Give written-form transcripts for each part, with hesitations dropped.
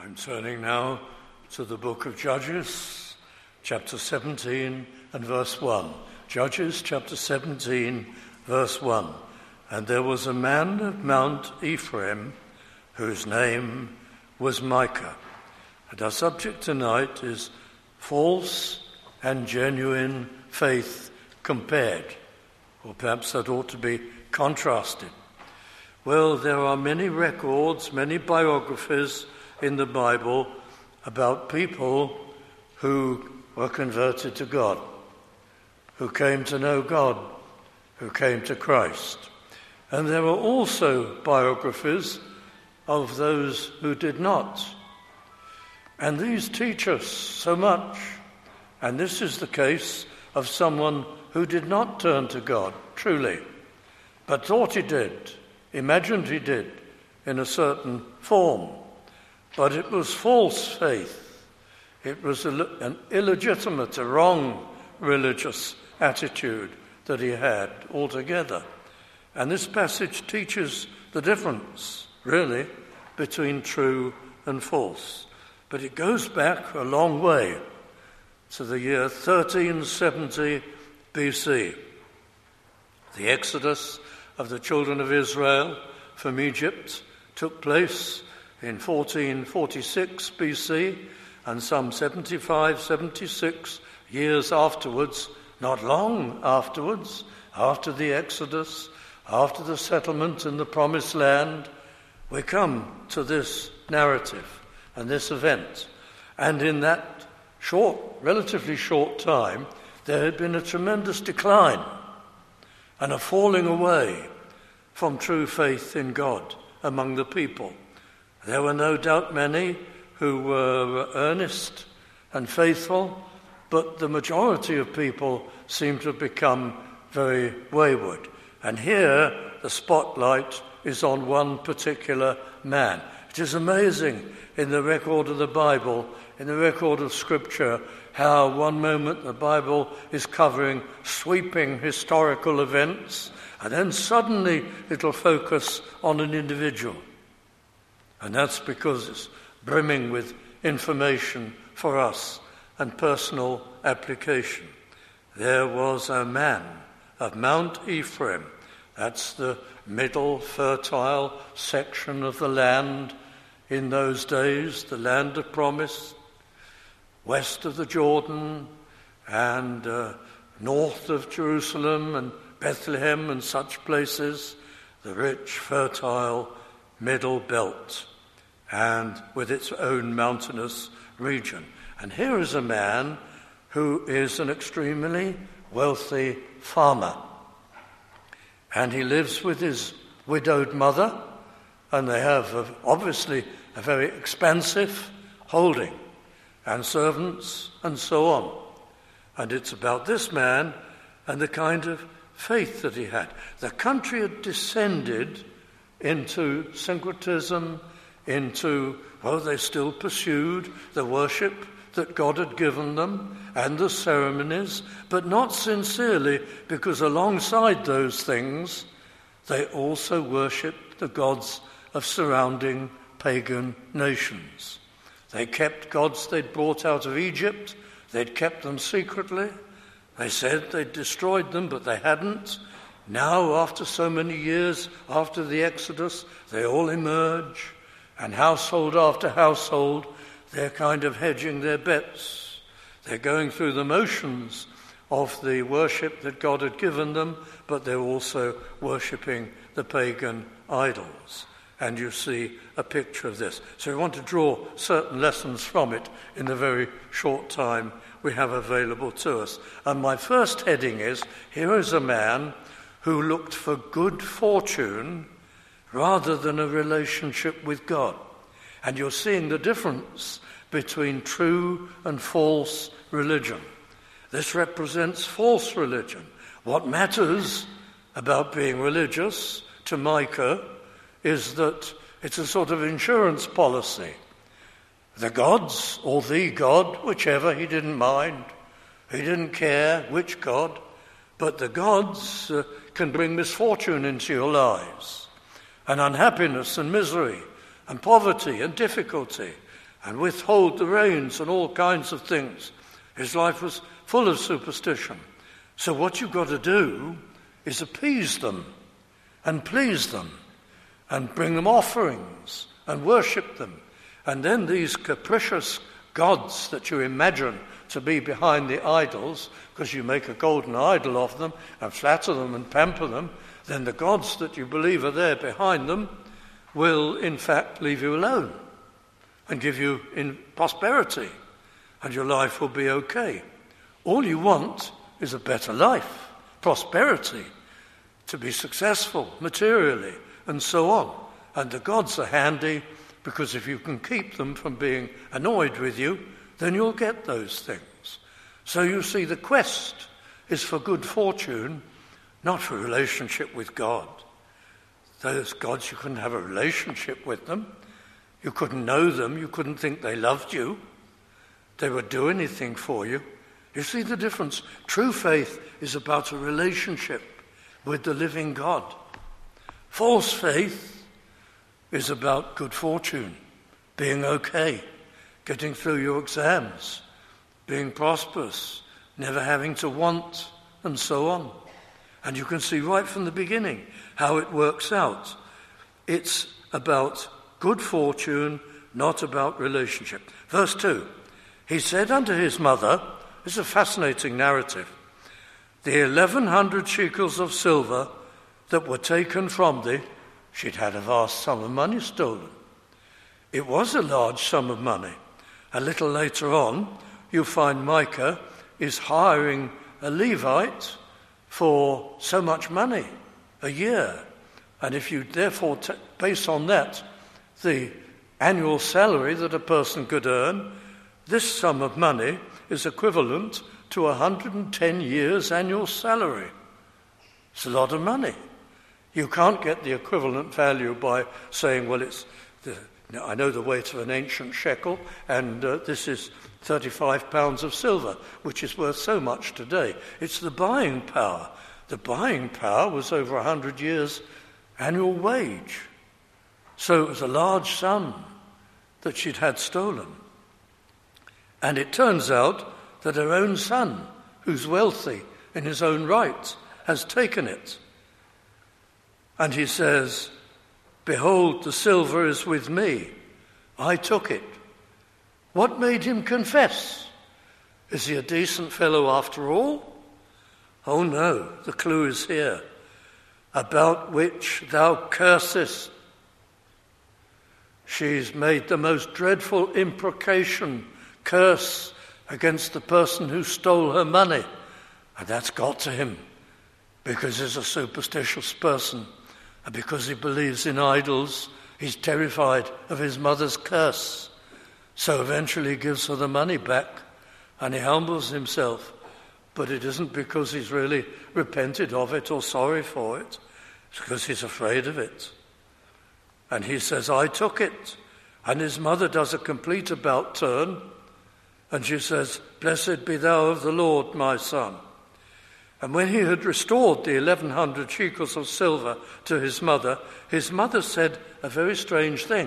I'm turning now to the book of Judges, chapter 17 and verse 1. Judges chapter 17, verse 1. And there was a man of Mount Ephraim whose name was Micah. And our subject tonight is false and genuine faith compared. Or perhaps that ought to be contrasted. Well, there are many records, many biographies in the Bible about people who were converted to God, who came to know God, who came to Christ. And there are also biographies of those who did not. And these teach us so much. And this is the case of someone who did not turn to God, truly, but thought he did, imagined he did, in a certain form. But it was false faith. It was an illegitimate, a wrong religious attitude that he had altogether. And this passage teaches the difference, really, between true and false. But it goes back a long way to the year 1370 BC. The exodus of the children of Israel from Egypt took place in 1446 BC, and some 76 years afterwards, not long afterwards, after the Exodus, after the settlement in the Promised Land, we come to this narrative and this event. And in that relatively short time, there had been a tremendous decline and a falling away from true faith in God among the people. There were no doubt many who were earnest and faithful, but the majority of people seemed to have become very wayward. And here the spotlight is on one particular man. It is amazing in the record of the Bible, in the record of Scripture, how one moment the Bible is covering sweeping historical events, and then suddenly it'll focus on an individual. And that's because it's brimming with information for us and personal application. There was a man of Mount Ephraim. That's the middle fertile section of the land in those days, the land of promise, west of the Jordan and north of Jerusalem and Bethlehem and such places, the rich, fertile middle belt, and with its own mountainous region. And here is a man who is an extremely wealthy farmer. And he lives with his widowed mother, and they have obviously a very expansive holding, and servants and so on. And it's about this man and the kind of faith that he had. The country had descended into syncretism, they still pursued the worship that God had given them and the ceremonies, but not sincerely, because alongside those things, they also worshipped the gods of surrounding pagan nations. They kept gods they'd brought out of Egypt. They'd kept them secretly. They said they'd destroyed them, but they hadn't. Now, after so many years, after the Exodus, they all emerge, and household after household, they're kind of hedging their bets. They're going through the motions of the worship that God had given them, but they're also worshipping the pagan idols. And you see a picture of this. So we want to draw certain lessons from it in the very short time we have available to us. And my first heading is, here is a man who looked for good fortune rather than a relationship with God. And you're seeing the difference between true and false religion. This represents false religion. What matters about being religious to Micah is that it's a sort of insurance policy. The gods, or the God, whichever, he didn't mind. He didn't care which God. But the gods can bring misfortune into your lives, and unhappiness and misery and poverty and difficulty. and withhold the rains and all kinds of things. His life was full of superstition. So what you've got to do is appease them and please them and bring them offerings and worship them. And then these capricious gods that you imagine to be behind the idols, because you make a golden idol of them and flatter them and pamper them, then the gods that you believe are there behind them will in fact leave you alone and give you in prosperity, and your life will be okay. All you want is a better life, prosperity, to be successful materially, and so on. And the gods are handy, because if you can keep them from being annoyed with you, then you'll get those things. So you see, the quest is for good fortune, not for relationship with God. Those gods, you couldn't have a relationship with them. You couldn't know them. You couldn't think they loved you. They would do anything for you. You see the difference? True faith is about a relationship with the living God. False faith is about good fortune, being okay, getting through your exams, being prosperous, never having to want, and so on. And you can see right from the beginning how it works out. It's about good fortune, not about relationship. Verse 2, he said unto his mother, this is a fascinating narrative, the 1,100 shekels of silver that were taken from thee, she'd had a vast sum of money stolen. It was a large sum of money. A little later on, you'll find Micah is hiring a Levite for so much money a year. And if you therefore base on that the annual salary that a person could earn, this sum of money is equivalent to 110 years' annual salary. It's a lot of money. You can't get the equivalent value by saying, well, I know the weight of an ancient shekel, and this is 35 pounds of silver, which is worth so much today. It's the buying power. The buying power was over 100 years' annual wage. So it was a large sum that she'd had stolen. And it turns out that her own son, who's wealthy in his own right, has taken it. And he says, behold, the silver is with me. I took it. What made him confess? Is he a decent fellow after all? Oh no, the clue is here. About which thou cursest. She's made the most dreadful imprecation, curse against the person who stole her money. And that's got to him because he's a superstitious person. And because he believes in idols, he's terrified of his mother's curse. So eventually he gives her the money back and he humbles himself. But it isn't because he's really repented of it or sorry for it. It's because he's afraid of it. And he says, I took it. And his mother does a complete about turn. And she says, blessed be thou of the Lord, my son. And when he had restored the 1,100 shekels of silver to his mother said a very strange thing.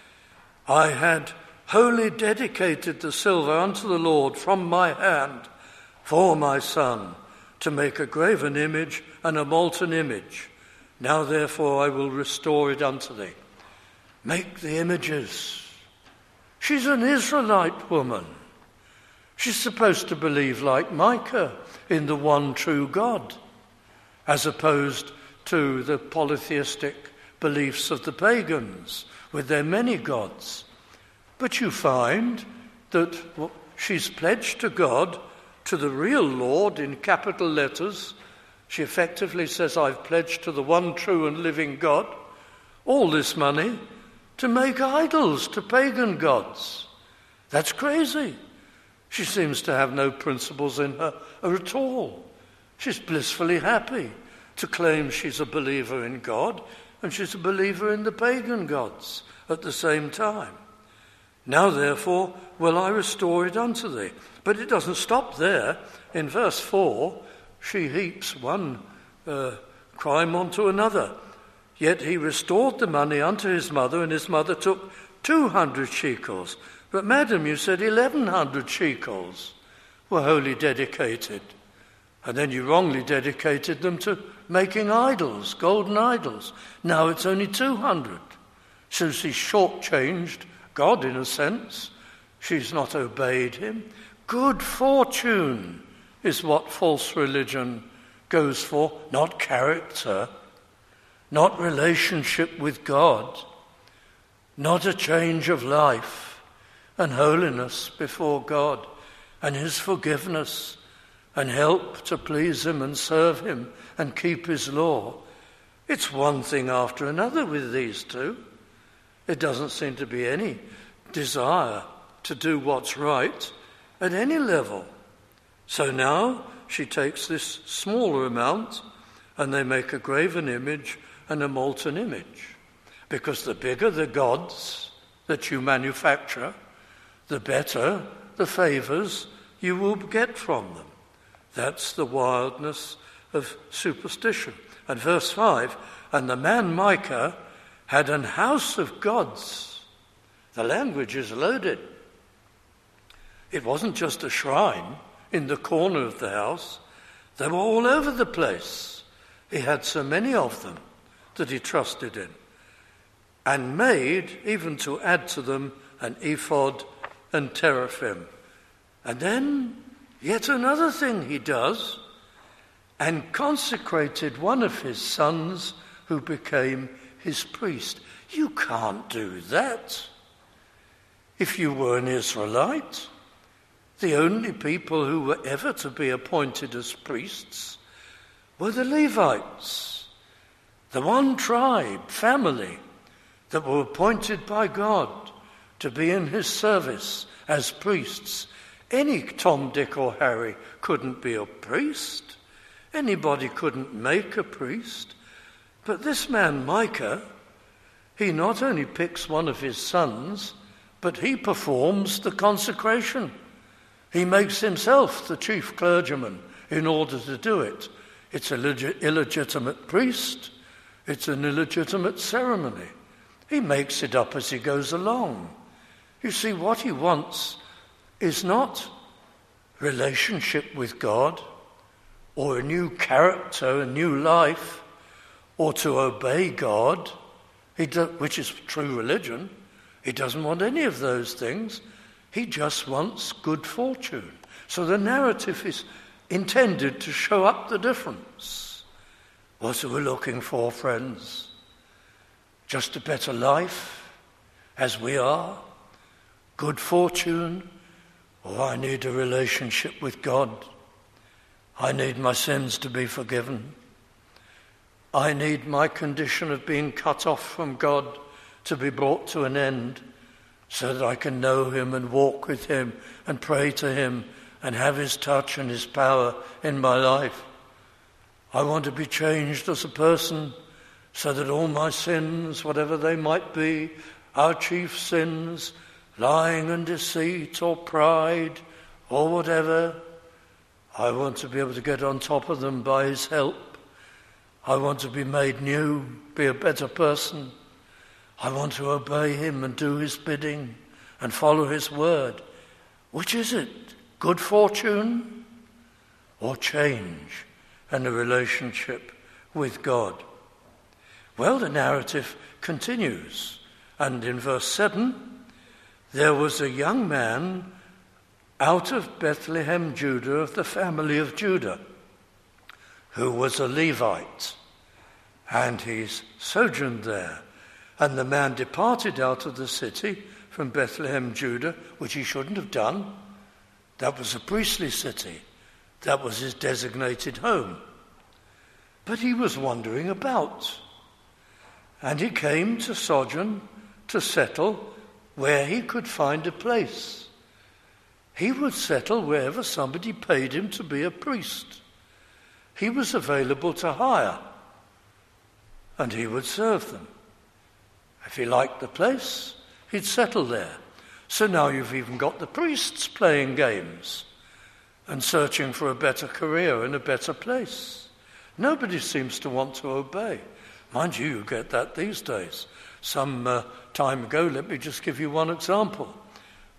I had wholly dedicated the silver unto the Lord from my hand for my son, to make a graven image and a molten image. Now therefore I will restore it unto thee. Make the images. She's an Israelite woman. She's supposed to believe like Micah in the one true God, as opposed to the polytheistic beliefs of the pagans with their many gods. But you find that she's pledged to God, to the real Lord in capital letters. She effectively says, I've pledged to the one true and living God all this money to make idols to pagan gods. That's crazy. She seems to have no principles in her at all. She's blissfully happy to claim she's a believer in God and she's a believer in the pagan gods at the same time. Now, therefore, will I restore it unto thee. But it doesn't stop there. In verse 4, she heaps one crime onto another. Yet he restored the money unto his mother, and his mother took 200 shekels. But madam, you said 1,100 shekels were wholly dedicated. And then you wrongly dedicated them to making idols, golden idols. Now it's only 200. So she's shortchanged God in a sense. She's not obeyed him. Good fortune is what false religion goes for, not character, not relationship with God, not a change of life and holiness before God and his forgiveness and help to please him and serve him and keep his law. It's one thing after another with these two. It doesn't seem to be any desire to do what's right at any level. So now she takes this smaller amount and they make a graven image and a molten image. Because the bigger the gods that you manufacture, the better the favours you will get from them. That's the wildness of superstition. And verse 5, and the man Micah had an house of gods. The language is loaded. It wasn't just a shrine in the corner of the house. They were all over the place. He had so many of them that he trusted in. And made, even to add to them, an ephod and teraphim. And then yet another thing he does, and consecrated one of his sons who became his priest. You can't do that. If you were an Israelite, the only people who were ever to be appointed as priests were the Levites, the one tribe, family, that were appointed by God to be in his service as priests. Any Tom, Dick or Harry couldn't be a priest. Anybody couldn't make a priest. But this man Micah, he not only picks one of his sons, but he performs the consecration. He makes himself the chief clergyman in order to do it. It's an illegitimate priest. It's an illegitimate ceremony. He makes it up as he goes along. You see, what he wants is not relationship with God or a new character, a new life, or to obey God, which is true religion. He doesn't want any of those things. He just wants good fortune. So the narrative is intended to show up the difference. What are we looking for, friends? Just a better life, as we are? Good fortune? Or I need a relationship with God? I need my sins to be forgiven. I need my condition of being cut off from God to be brought to an end so that I can know him and walk with him and pray to him and have his touch and his power in my life. I want to be changed as a person so that all my sins, whatever they might be, our chief sins, lying and deceit or pride or whatever, I want to be able to get on top of them by his help. I want to be made new, be a better person. I want to obey him and do his bidding and follow his word. Which is it? Good fortune or change and a relationship with God? Well, the narrative continues. And in verse 7, there was a young man out of Bethlehem, Judah, of the family of Judah, who was a Levite, and he sojourned there. And the man departed out of the city from Bethlehem, Judah, which he shouldn't have done. That was a priestly city. That was his designated home. But he was wandering about, and he came to sojourn, to settle where he could find a place. He would settle wherever somebody paid him to be a priest. He was available to hire, and he would serve them. If he liked the place, he'd settle there. So now you've even got the priests playing games and searching for a better career and a better place. Nobody seems to want to obey. Mind you, you get that these days. Some time ago, let me just give you one example.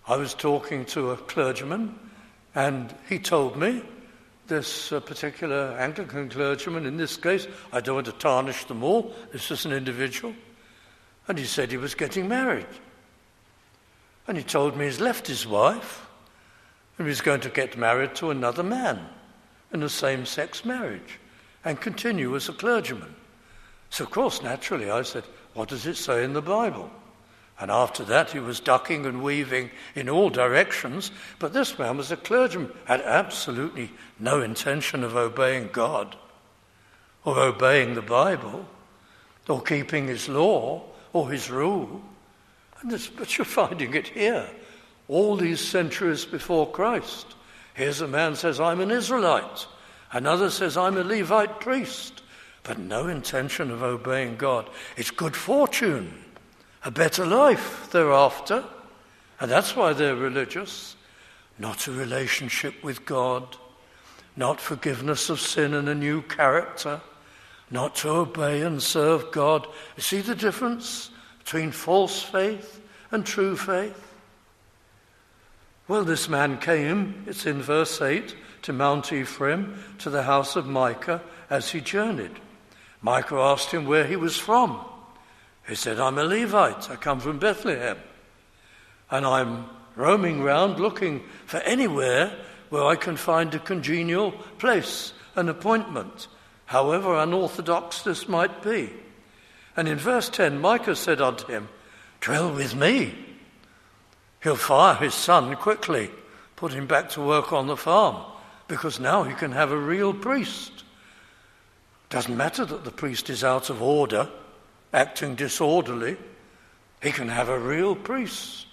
I was talking to a clergyman, and he told me, this particular Anglican clergyman in this case, I don't want to tarnish them all, this is an individual, and he said he was getting married. And he told me he's left his wife and he's going to get married to another man in a same-sex marriage and continue as a clergyman. So, of course, naturally, I said, what does it say in the Bible? And after that, he was ducking and weaving in all directions. But this man was a clergyman, had absolutely no intention of obeying God or obeying the Bible or keeping his law or his rule. But you're finding it here, all these centuries before Christ. Here's a man says, I'm an Israelite. Another says, I'm a Levite priest. But no intention of obeying God. It's good fortune, a better life thereafter. And that's why they're religious. Not a relationship with God. Not forgiveness of sin and a new character. Not to obey and serve God. You see the difference between false faith and true faith? Well, this man came, it's in verse 8, to Mount Ephraim, to the house of Micah, as he journeyed. Micah asked him where he was from. He said, I'm a Levite, I come from Bethlehem, and I'm roaming round looking for anywhere where I can find a congenial place, an appointment, however unorthodox this might be. And in verse 10, Micah said unto him, dwell with me. He'll fire his son quickly, put him back to work on the farm, because now he can have a real priest. Doesn't matter that the priest is out of order, acting disorderly. He can have a real priest.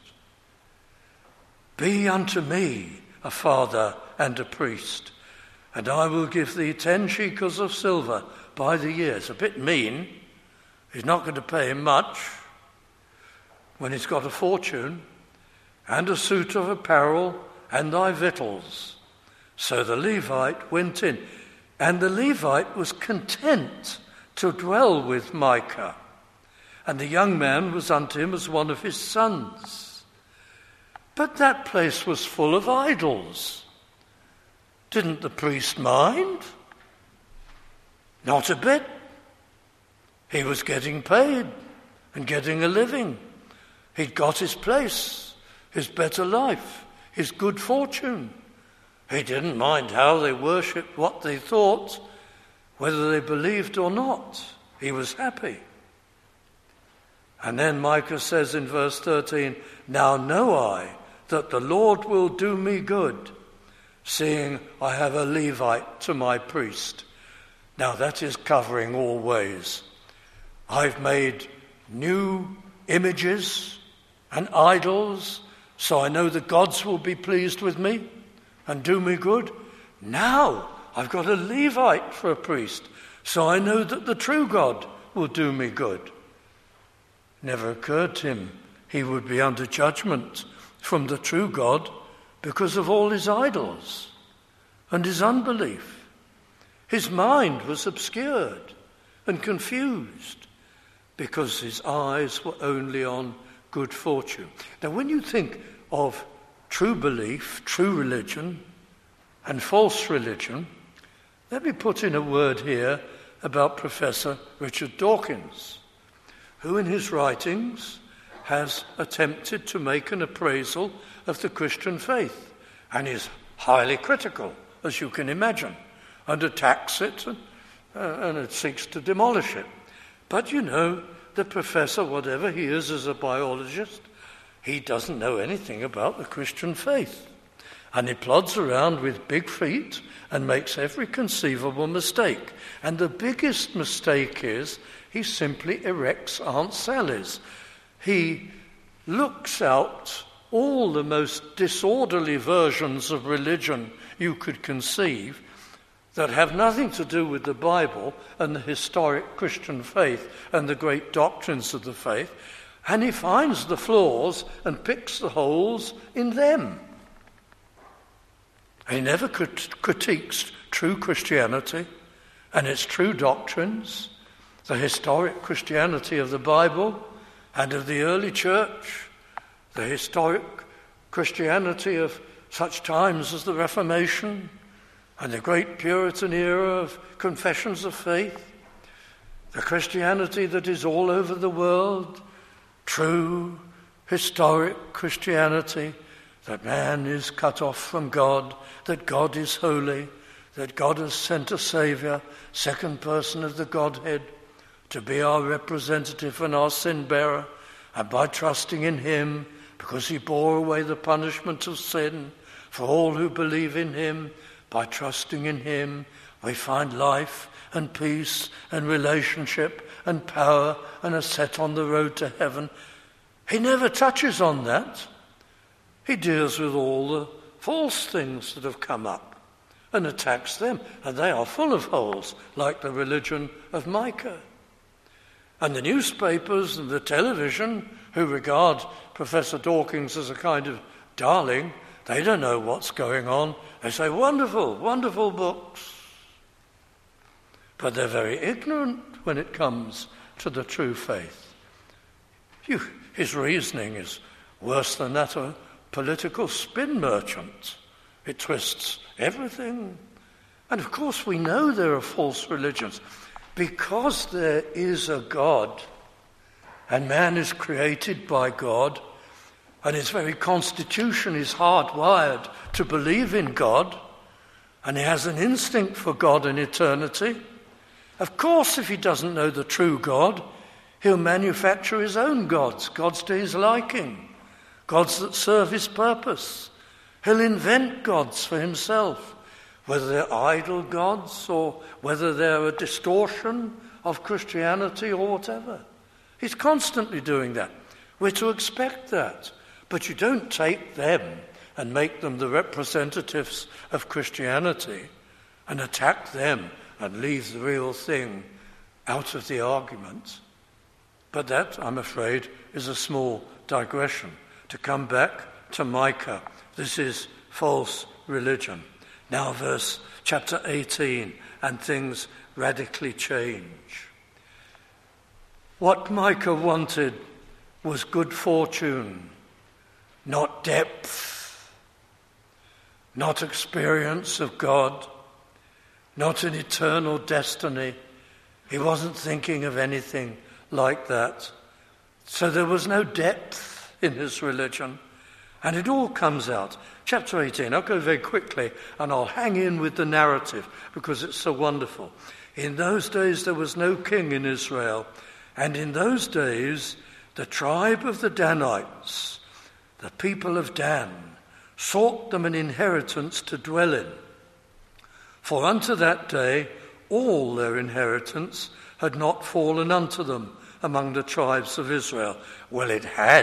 Be unto me a father and a priest, and I will give thee 10 shekels of silver by the year. It's a bit mean. He's not going to pay him much when he's got a fortune, and a suit of apparel and thy victuals. So the Levite went in, and the Levite was content to dwell with Micah, and the young man was unto him as one of his sons. But that place was full of idols. Didn't the priest mind? Not a bit. He was getting paid and getting a living. He'd got his place, his better life, his good fortune. He didn't mind how they worshipped, what they thought, whether they believed or not. He was happy. And then Micah says in verse 13, now know I that the Lord will do me good, seeing I have a Levite to my priest. Now that is covering all ways. I've made new images and idols, so I know the gods will be pleased with me and do me good. Now I've got a Levite for a priest, so I know that the true God will do me good. Never occurred to him he would be under judgment from the true God because of all his idols and his unbelief. His mind was obscured and confused because his eyes were only on good fortune. Now, when you think of true belief, true religion, and false religion, let me put in a word here about Professor Richard Dawkins, who in his writings has attempted to make an appraisal of the Christian faith, and is highly critical, as you can imagine, and attacks it and it seeks to demolish it. But you know, the professor, whatever he is as a biologist, he doesn't know anything about the Christian faith. And he plods around with big feet and makes every conceivable mistake. And the biggest mistake is he simply erects Aunt Sally's. He looks out all the most disorderly versions of religion you could conceive that have nothing to do with the Bible and the historic Christian faith and the great doctrines of the faith, and he finds the flaws and picks the holes in them. He never critiques true Christianity and its true doctrines, the historic Christianity of the Bible and of the early church, the historic Christianity of such times as the Reformation and the great Puritan era of confessions of faith, the Christianity that is all over the world, true, historic Christianity, that man is cut off from God, that God is holy, that God has sent a Saviour, second person of the Godhead, to be our representative and our sin-bearer, and by trusting in him, because he bore away the punishment of sin for all who believe in him, by trusting in him, we find life and peace and relationship and power and are set on the road to heaven. He never touches on that. He deals with all the false things that have come up and attacks them, and they are full of holes, like the religion of Micah. And the newspapers and the television, who regard Professor Dawkins as a kind of darling, they don't know what's going on. They say, wonderful, wonderful books. But they're very ignorant when it comes to the true faith. His reasoning is worse than that of a political spin merchant. It twists everything. And of course we know there are false religions. Because there is a God, and man is created by God, and his very constitution is hardwired to believe in God, and he has an instinct for God and eternity. Of course, if he doesn't know the true God, he'll manufacture his own gods to his liking, gods that serve his purpose. He'll invent gods for himself, whether they're idol gods or whether they're a distortion of Christianity or whatever. He's constantly doing that. We're to expect that. But you don't take them and make them the representatives of Christianity and attack them and leave the real thing out of the argument. But that, I'm afraid, is a small digression. To come back to Micah, this is false religion. Now chapter 18, and things radically change. What Micah wanted was good fortune, not depth, not experience of God, not an eternal destiny. He wasn't thinking of anything like that. So there was no depth in his religion. And it all comes out. Chapter 18, I'll go very quickly and I'll hang in with the narrative because it's so wonderful. In those days there was no king in Israel, and in those days the tribe of the Danites, the people of Dan, sought them an inheritance to dwell in. For unto that day all their inheritance had not fallen unto them among the tribes of Israel. Well, it had.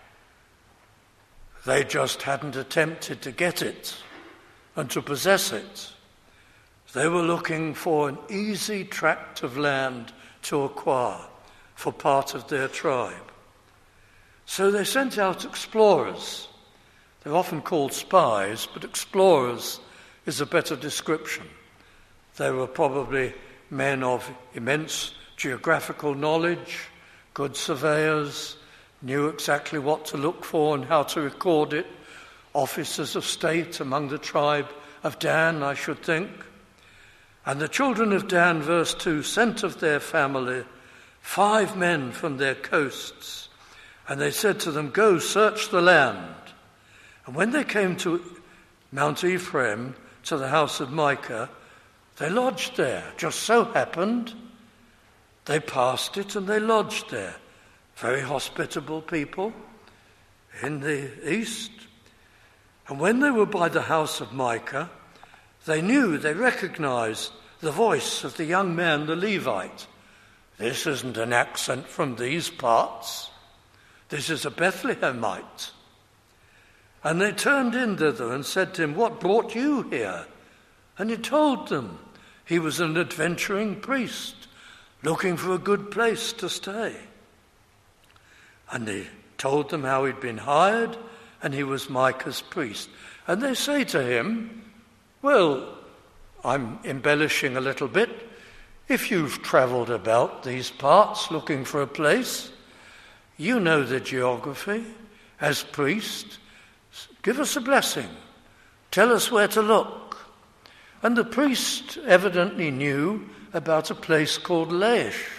They just hadn't attempted to get it and to possess it. They were looking for an easy tract of land to acquire for part of their tribe. So they sent out explorers. They're often called spies, but explorers is a better description. They were probably men of immense geographical knowledge, good surveyors, knew exactly what to look for and how to record it, officers of state among the tribe of Dan, I should think. And the children of Dan, verse 2, sent of their family 5 men from their coasts, and they said to them, go search the land. And when they came to Mount Ephraim, to the house of Micah, they lodged there. Just so happened, they passed it and they lodged there. Very hospitable people in the east. And when they were by the house of Micah, they recognized the voice of the young man, the Levite. This isn't an accent from these parts. This is a Bethlehemite. And they turned in thither and said to him, what brought you here? And he told them he was an adventuring priest looking for a good place to stay. And he told them how he'd been hired and he was Micah's priest. And they say to him, well, I'm embellishing a little bit. If you've travelled about these parts looking for a place, you know the geography as priest. Give us a blessing. Tell us where to look. And the priest evidently knew about a place called Laish.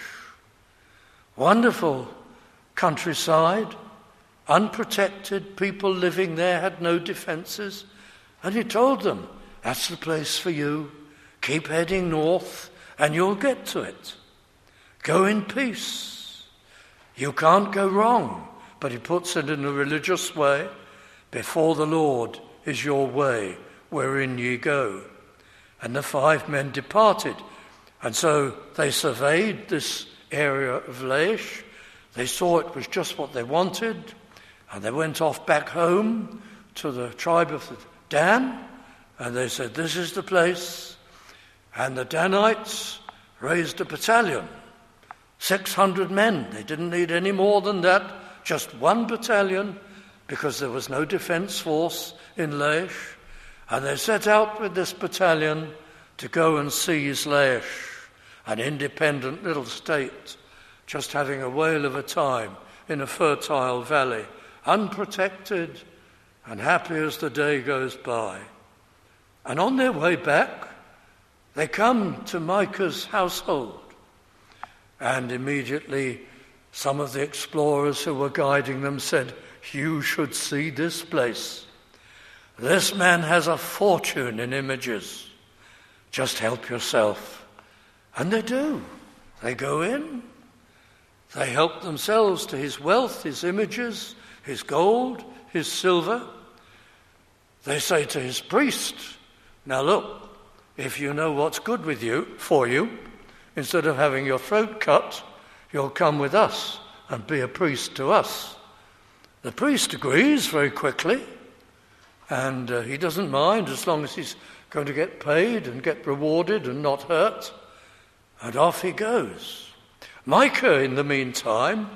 Wonderful countryside, unprotected, people living there had no defences. And he told them, that's the place for you. Keep heading north and you'll get to it. Go in peace. You can't go wrong. But he puts it in a religious way. Before the Lord is your way, wherein ye go. And the 5 men departed. And so they surveyed this area of Laish. They saw it was just what they wanted. And they went off back home to the tribe of Dan. And they said, this is the place. And the Danites raised a battalion. 600 men. They didn't need any more than that. Just 1 battalion, because there was no defence force in Laish. And they set out with this battalion to go and seize Laish, an independent little state, just having a whale of a time in a fertile valley, unprotected and happy as the day goes by. And on their way back, they come to Micah's household. And immediately some of the explorers who were guiding them said, you should see this place. This man has a fortune in images. Just help yourself. And they do. They go in. They help themselves to his wealth, his images, his gold, his silver. They say to his priest, now look, if you know what's good for you, instead of having your throat cut, you'll come with us and be a priest to us. The priest agrees very quickly, and he doesn't mind as long as he's going to get paid and get rewarded and not hurt. And off he goes. Micah, in the meantime,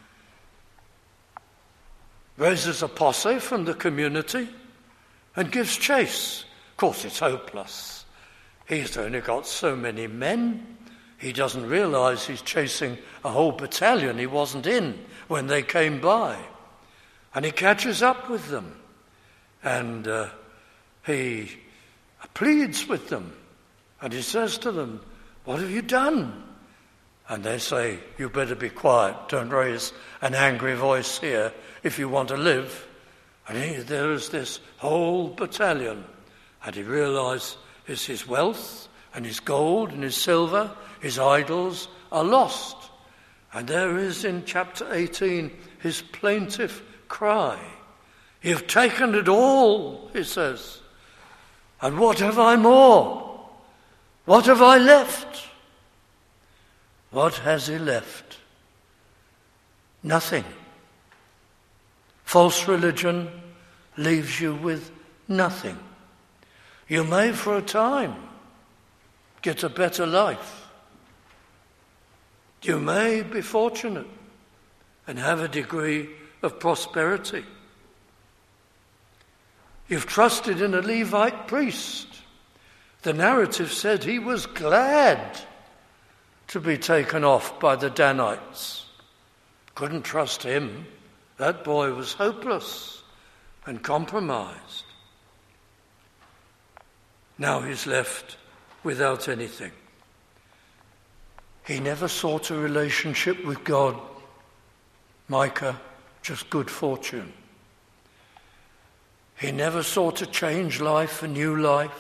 raises a posse from the community and gives chase. Of course, it's hopeless. He's only got so many men. He doesn't realise he's chasing a whole battalion he wasn't in when they came by. And he catches up with them. And he pleads with them. And he says to them, what have you done? And they say, you better be quiet. Don't raise an angry voice here if you want to live. And there is this whole battalion. And he realises his wealth and his gold and his silver, his idols are lost. And there is in chapter 18 his plaintive cry. You've taken it all, he says. And what have I more? What have I left? What has he left? Nothing. False religion leaves you with nothing. You may for a time get a better life. You may be fortunate and have a degree of prosperity. You've trusted in a Levite priest. The narrative said he was glad to be taken off by the Danites. Couldn't trust him. That boy was hopeless and compromised. Now he's left without anything. He never sought a relationship with God. Micah, just good fortune. He never sought to change life, a new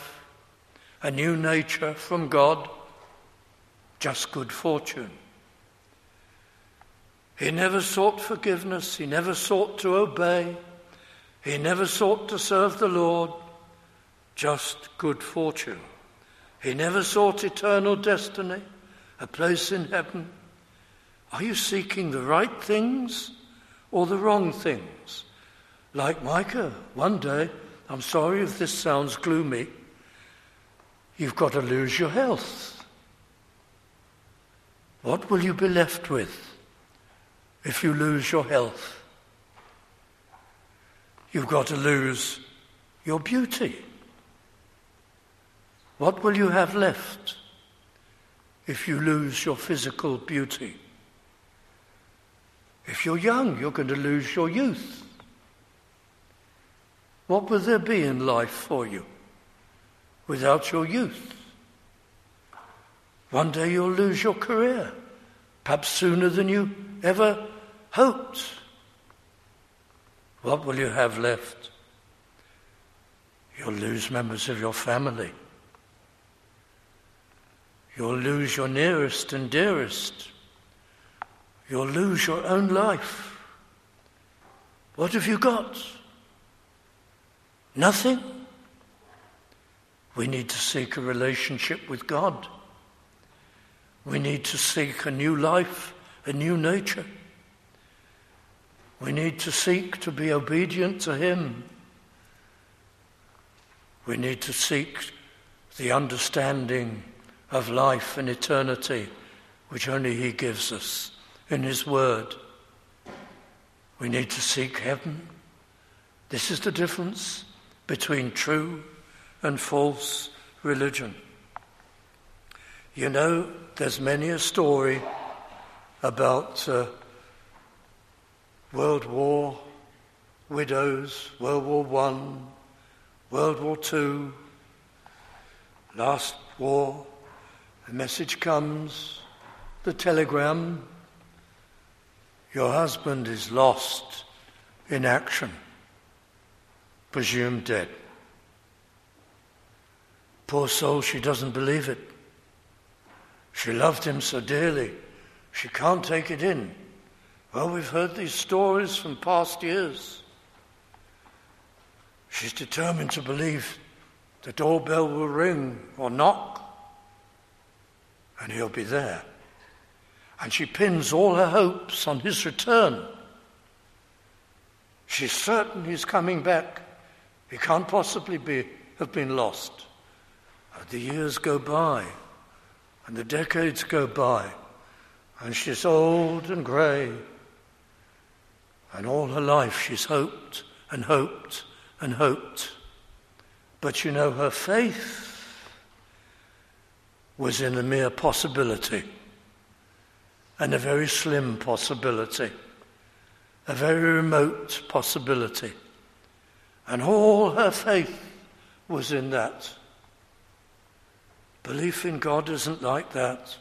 nature from God. Just good fortune. He never sought forgiveness. He never sought to obey. He never sought to serve the Lord. Just good fortune. He never sought eternal destiny, a place in heaven. Are you seeking the right things or the wrong things? Like Micah, one day, I'm sorry if this sounds gloomy, you've got to lose your health. What will you be left with if you lose your health? You've got to lose your beauty. What will you have left if you lose your physical beauty? If you're young, you're going to lose your youth. What will there be in life for you without your youth? One day you'll lose your career, perhaps sooner than you ever hoped. What will you have left? You'll lose members of your family. You'll lose your nearest and dearest. You'll lose your own life. What have you got? Nothing. We need to seek a relationship with God. We need to seek a new life, a new nature. We need to seek to be obedient to Him. We need to seek the understanding of life and eternity, which only He gives us in His Word. We need to seek heaven. This is the difference between true and false religion. You know, there's many a story about World War, widows, World War I, World War II, last war. The message comes, the telegram, your husband is lost in action, presumed dead. Poor soul, she doesn't believe it. She loved him so dearly, she can't take it in. Well, we've heard these stories from past years. She's determined to believe the doorbell will ring or knock, and he'll be there. And she pins all her hopes on his return. She's certain he's coming back. He can't possibly have been lost. And the years go by, and the decades go by, and she's old and grey. And all her life she's hoped and hoped and hoped. But you know, her faith was in a mere possibility, and a very slim possibility, a very remote possibility. And all her faith was in that. Belief in God isn't like that.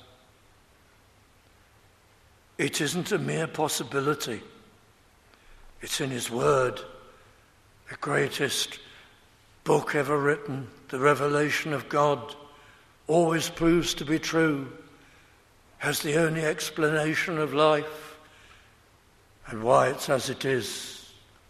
It isn't a mere possibility. It's in His Word, the greatest book ever written. The revelation of God always proves to be true, has the only explanation of life and why it's as it is.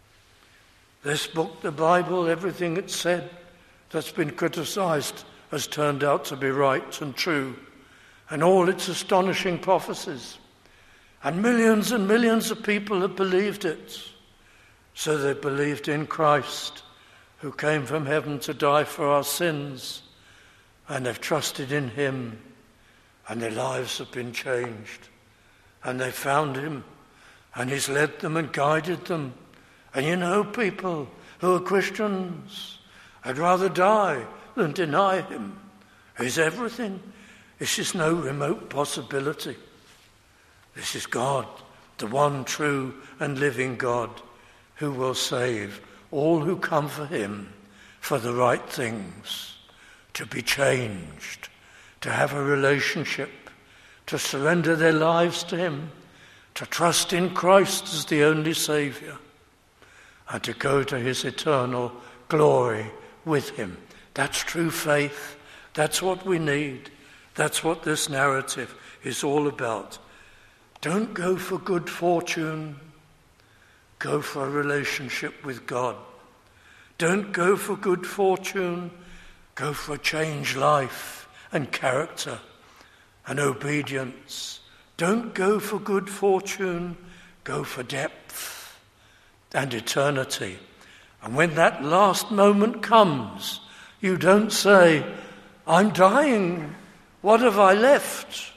This book, the Bible, everything it said that's been criticized has turned out to be right and true, and all its astonishing prophecies. And millions of people have believed it. So they believed in Christ, who came from heaven to die for our sins, and they've trusted in Him, and their lives have been changed. And they found Him, and He's led them and guided them. And you know, people who are Christians, I'd rather die than deny Him. He's everything. This is no remote possibility. This is God, the one true and living God, who will save all who come for Him for the right things, to be changed, to have a relationship, to surrender their lives to Him, to trust in Christ as the only Saviour, and to go to His eternal glory with Him. That's true faith. That's what we need. That's what this narrative is all about. Don't go for good fortune. Go for a relationship with God. Don't go for good fortune. Go for a changed life and character and obedience. Don't go for good fortune. Go for depth and eternity. And when that last moment comes, you don't say, I'm dying. What have I left?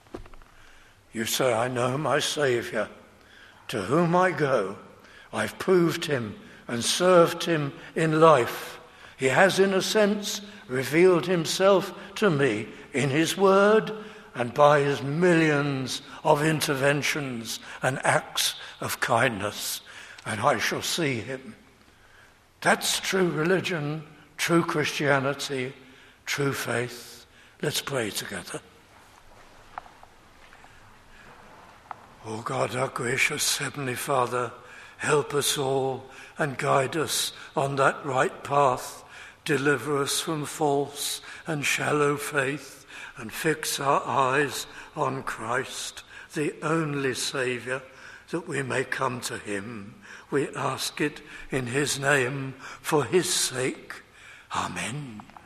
You say, I know my Saviour, to whom I go. I've proved Him and served Him in life. He has, in a sense, revealed Himself to me in His Word and by His millions of interventions and acts of kindness. And I shall see Him That's true religion, true Christianity, true faith. Let's pray together. O God, our gracious Heavenly Father, help us all and guide us on that right path. Deliver us from false and shallow faith and fix our eyes on Christ, the only Saviour, that we may come to him. We ask it in his name, for his sake. Amen.